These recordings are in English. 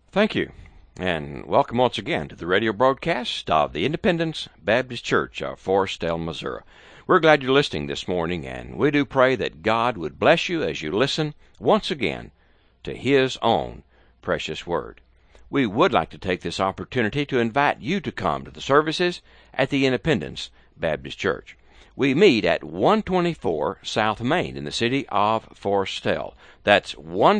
Thank you, and welcome once again to the radio broadcast of the Independence Baptist Church of Forestdale, Missouri. We're glad you're listening this morning, and we do pray that God would bless you as you listen once again to His own precious Word. We would like to take this opportunity to invite you to come to the services at the Independence Baptist Church. We meet at 124 South Main in the city of Forestdale. That's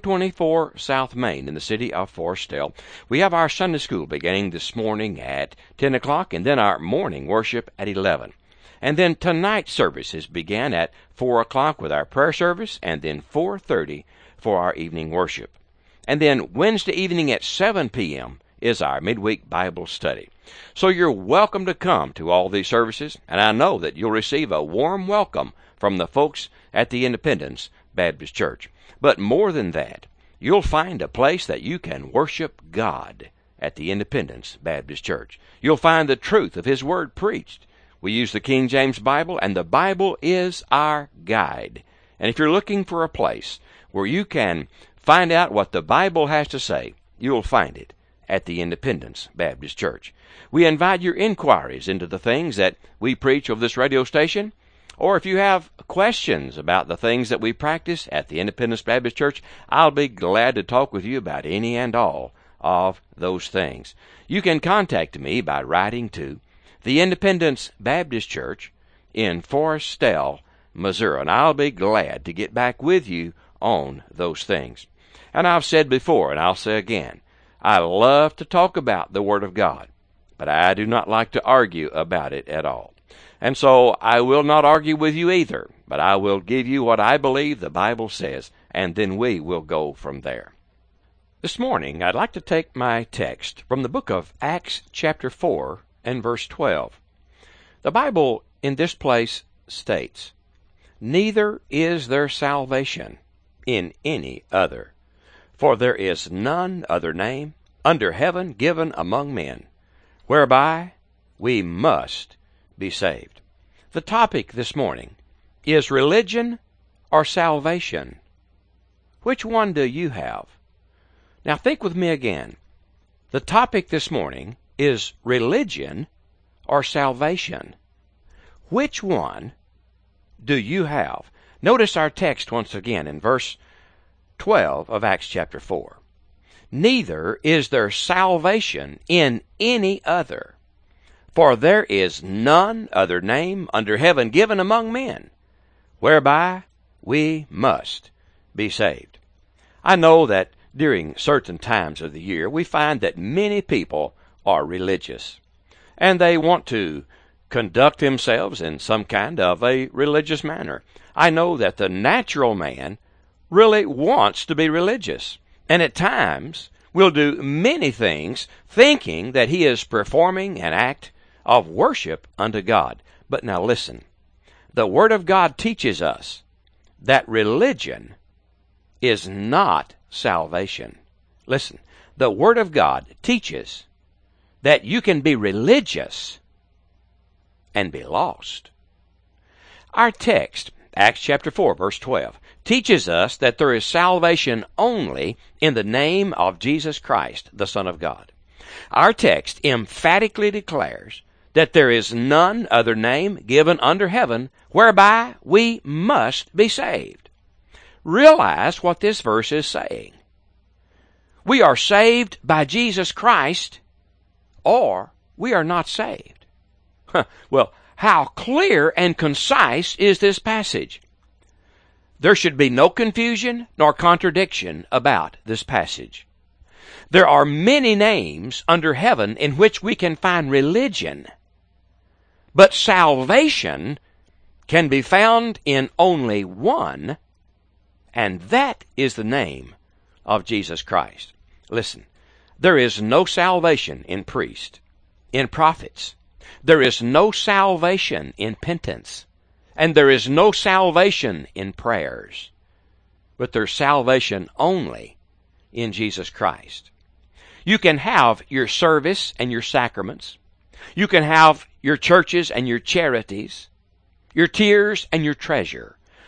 124 South Main in the city of Forestdale. We have our Sunday school beginning this morning at 10 o'clock, and then our morning worship at 11. And then tonight's services began at 4 o'clock with our prayer service, and then 4:30 for our evening worship. And then Wednesday evening at 7 p.m. is our midweek Bible study. So you're welcome to come to all these services, and I know that you'll receive a warm welcome from the folks at the Independence Baptist Church. But more than that, you'll find a place that you can worship God at the Independence Baptist Church. You'll find the truth of His Word preached. We use the King James Bible, and the Bible is our guide. And if you're looking for a place where you can find out what the Bible has to say, you'll find it at the Independence Baptist Church. We invite your inquiries into the things that we preach over this radio station, or if you have questions about the things that we practice at the Independence Baptist Church, I'll be glad to talk with you about any and all of those things. You can contact me by writing to the Independence Baptist Church in Forestdale, Missouri, and I'll be glad to get back with you on those things. And I've said before, and I'll say again, I love to talk about the Word of God, but I do not like to argue about it at all. And so I will not argue with you either, but I will give you what I believe the Bible says, and then we will go from there. This morning, I'd like to take my text from the book of Acts chapter 4 and verse 12. The Bible in this place states, "Neither is there salvation in any other, for there is none other name under heaven given among men, whereby we must be saved." The topic this morning is religion or salvation. Which one do you have? Now think with me again. The topic this morning is religion or salvation. Which one do you have? Notice our text once again in verse 12 of Acts chapter 4. "Neither is there salvation in any other, for there is none other name under heaven given among men, whereby we must be saved." I know that during certain times of the year, we find that many people are religious, and they want to conduct themselves in some kind of a religious manner. I know that the natural man really wants to be religious, and at times will do many things thinking that he is performing an act of worship unto God. But now listen, the Word of God teaches us that religion is not salvation. Listen, the Word of God teaches that you can be religious and be lost. Our text, Acts chapter 4, verse 12, teaches us that there is salvation only in the name of Jesus Christ, the Son of God. Our text emphatically declares that there is none other name given under heaven whereby we must be saved. Realize what this verse is saying. We are saved by Jesus Christ, or we are not saved. Well, how clear and concise is this passage? There should be no confusion nor contradiction about this passage. There are many names under heaven in which we can find religion, but salvation can be found in only one, and that is the name of Jesus Christ. Listen, there is no salvation in priests, in prophets. There is no salvation in penance, and there is no salvation in prayers, but there's salvation only in Jesus Christ. You can have your service and your sacraments. You can have your churches and your charities, your tears and your treasure.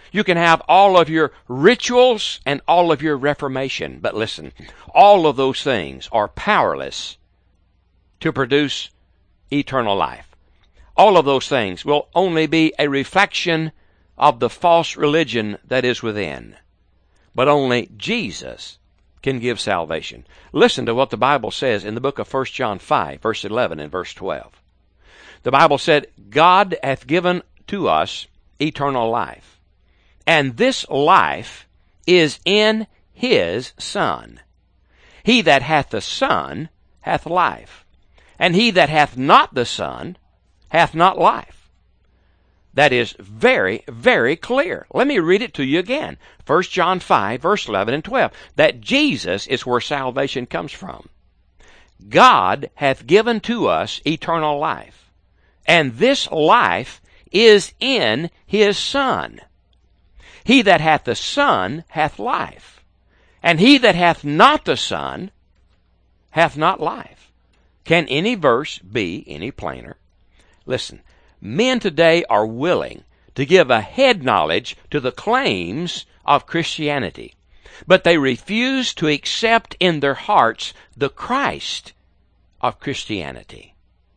You can have all of your rituals and all of your reformation. But listen, all of those things are powerless to produce eternal life. All of those things will only be a reflection of the false religion that is within. But only Jesus can give salvation. Listen to what the Bible says in the book of 1 John 5, verse 11 and verse 12. The Bible said, God hath given to us eternal life, and this life is in his Son. He that hath the Son hath life, and he that hath not the Son hath not life. That is very, very clear. Let me read it to you again. 1 John 5, verse 11 and 12. That Jesus is where salvation comes from. God hath given to us eternal life, and this life is in his Son. He that hath the Son hath life, and he that hath not the Son hath not life. Can any verse be any plainer? Listen, men today are willing to give a head knowledge to the claims of Christianity, but they refuse to accept in their hearts the Christ of Christianity.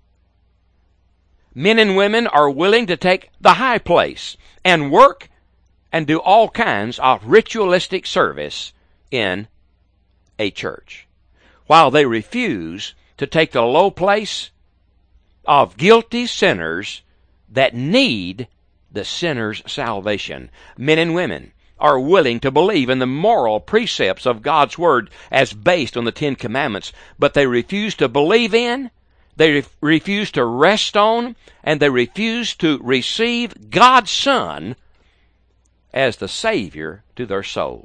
Men and women are willing to take the high place and work and do all kinds of ritualistic service in a church, while they refuse to take the low place of guilty sinners that need the sinner's salvation. Men and women are willing to believe in the moral precepts of God's Word as based on the Ten Commandments, but they refuse to believe in, they refuse to rest on, and they refuse to receive God's Son as the Savior to their souls.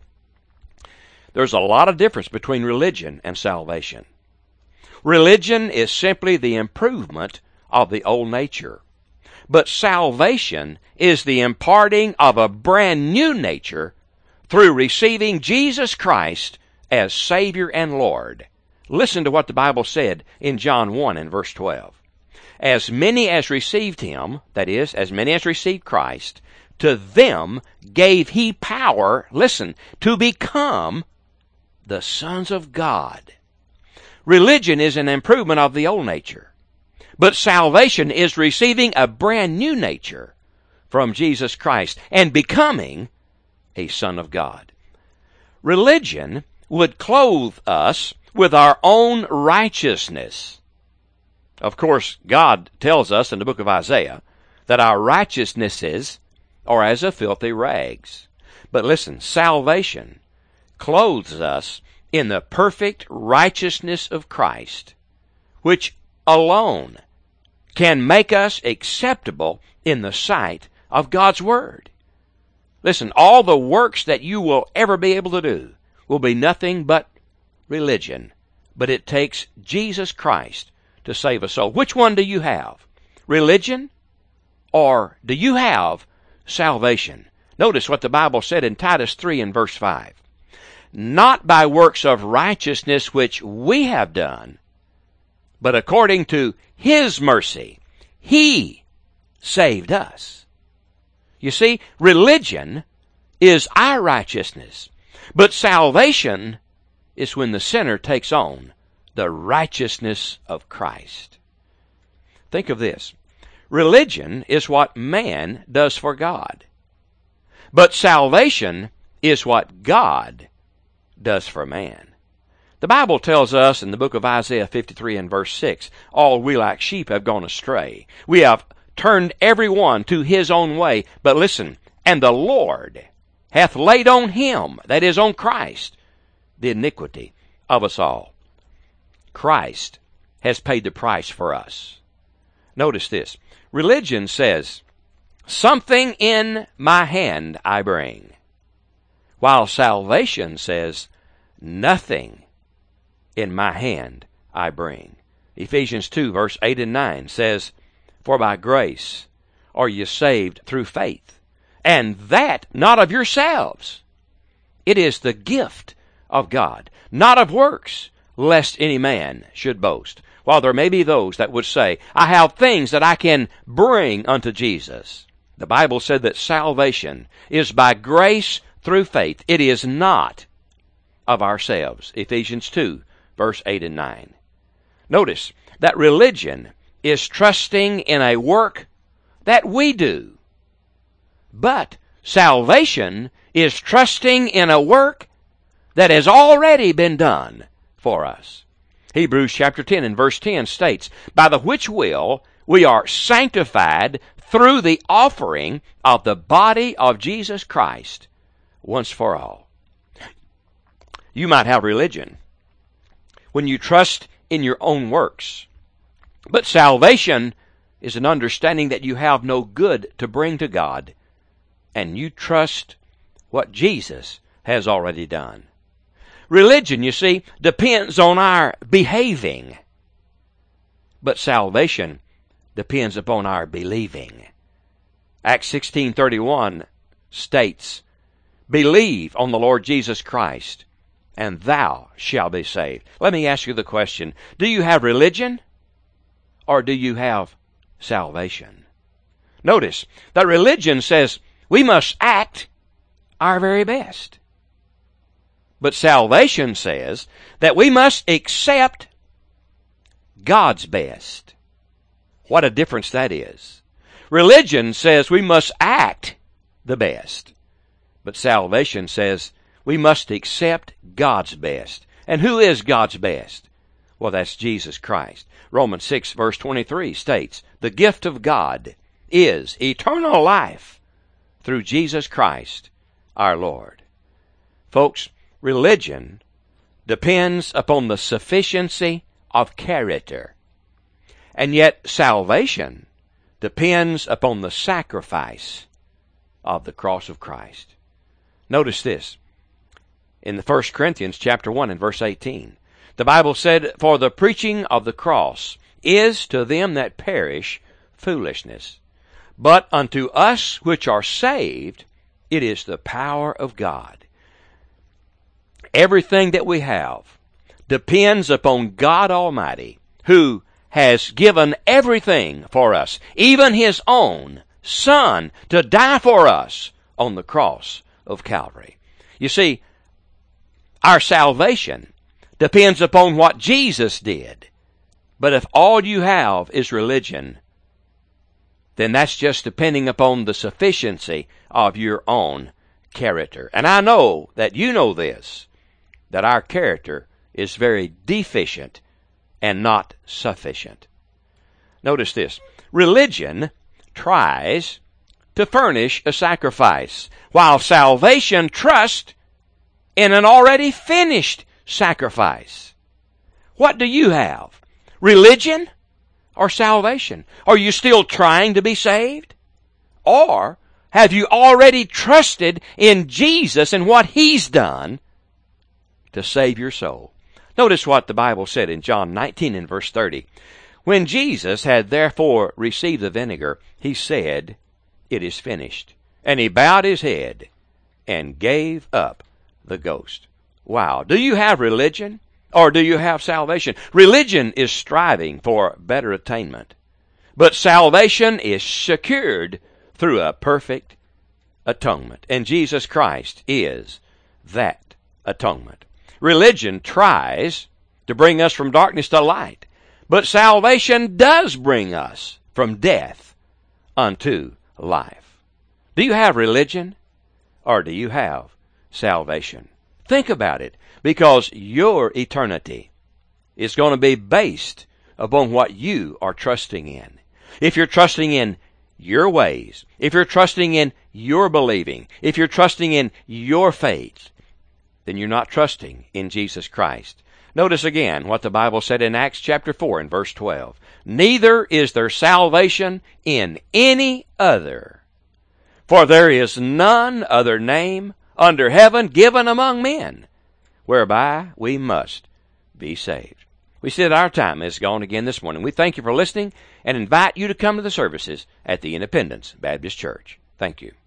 There's a lot of difference between religion and salvation. Religion is simply the improvement of the old nature, but salvation is the imparting of a brand new nature through receiving Jesus Christ as Savior and Lord. Listen to what the Bible said in John 1 and verse 12. As many as received him, that is, as many as received Christ, to them gave he power, listen, to become the sons of God. Religion is an improvement of the old nature, but salvation is receiving a brand new nature from Jesus Christ and becoming a son of God. Religion would clothe us with our own righteousness. Of course, God tells us in the book of Isaiah that our righteousnesses are as a filthy rags. But listen, salvation clothes us in the perfect righteousness of Christ, which alone can make us acceptable in the sight of God's Word. Listen, all the works that you will ever be able to do will be nothing but religion, but it takes Jesus Christ to save a soul. Which one do you have? Religion, or do you have salvation? Notice what the Bible said in Titus 3 and verse 5. Not by works of righteousness which we have done, but according to his mercy, he saved us. You see, religion is our righteousness, but salvation is when the sinner takes on the righteousness of Christ. Think of this. Religion is what man does for God, but salvation is what God does for man. The Bible tells us in the book of Isaiah 53 and verse 6, all we like sheep have gone astray. We have turned every one to his own way. But listen, and the Lord hath laid on him, that is on Christ, the iniquity of us all. Christ has paid the price for us. Notice this. Religion says, something in my hand I bring, while salvation says, nothing in my hand I bring. Ephesians 2 verse 8 and 9 says, for by grace are ye saved through faith, and that not of yourselves. It is the gift of God, not of works, lest any man should boast. While there may be those that would say, I have things that I can bring unto Jesus. The Bible said that salvation is by grace through faith. It is not of ourselves. Ephesians 2, verse 8 and 9. Notice that religion is trusting in a work that we do. But salvation is trusting in a work that has already been done for us. Hebrews chapter 10 and verse 10 states, by the which will we are sanctified through the offering of the body of Jesus Christ once for all. You might have religion when you trust in your own works, but salvation is an understanding that you have no good to bring to God, and you trust what Jesus has already done. Religion, you see, depends on our behaving, but salvation depends upon our believing. Acts 16:31 states, believe on the Lord Jesus Christ, and thou shalt be saved. Let me ask you the question, do you have religion, or do you have salvation? Notice that religion says we must act our very best. But salvation says that we must accept God's best. What a difference that is. Religion says we must act the best. But salvation says we must accept God's best. And who is God's best? Well, that's Jesus Christ. Romans 6 verse 23 states, the gift of God is eternal life through Jesus Christ our Lord. Folks, religion depends upon the sufficiency of character, and yet salvation depends upon the sacrifice of the cross of Christ. Notice this. In the 1 Corinthians chapter 1 and verse 18, the Bible said, for the preaching of the cross is to them that perish foolishness, but unto us which are saved it is the power of God. Everything that we have depends upon God Almighty, who has given everything for us, even His own Son, to die for us on the cross of Calvary. You see, our salvation depends upon what Jesus did. But if all you have is religion, then that's just depending upon the sufficiency of your own character. And I know that you know this, that our character is very deficient and not sufficient. Notice this. Religion tries to furnish a sacrifice, while salvation trusts in an already finished sacrifice. What do you have? Religion or salvation? Are you still trying to be saved? Or have you already trusted in Jesus and what He's done to save your soul? Notice what the Bible said in John 19 and verse 30. When Jesus had therefore received the vinegar, He said, it is finished. And He bowed His head and gave up the ghost. Wow. Do you have religion or do you have salvation? Religion is striving for better attainment, but salvation is secured through a perfect atonement. And Jesus Christ is that atonement. Religion tries to bring us from darkness to light, but salvation does bring us from death unto life. Do you have religion or do you have salvation? Think about it, because your eternity is going to be based upon what you are trusting in. If you're trusting in your ways, if you're trusting in your believing, if you're trusting in your faith, then you're not trusting in Jesus Christ. Notice again what the Bible said in Acts chapter 4 and verse 12. Neither is there salvation in any other, for there is none other name under heaven given among men, whereby we must be saved. We see that our time is gone again this morning. We thank you for listening and invite you to come to the services at the Independence Baptist Church. Thank you.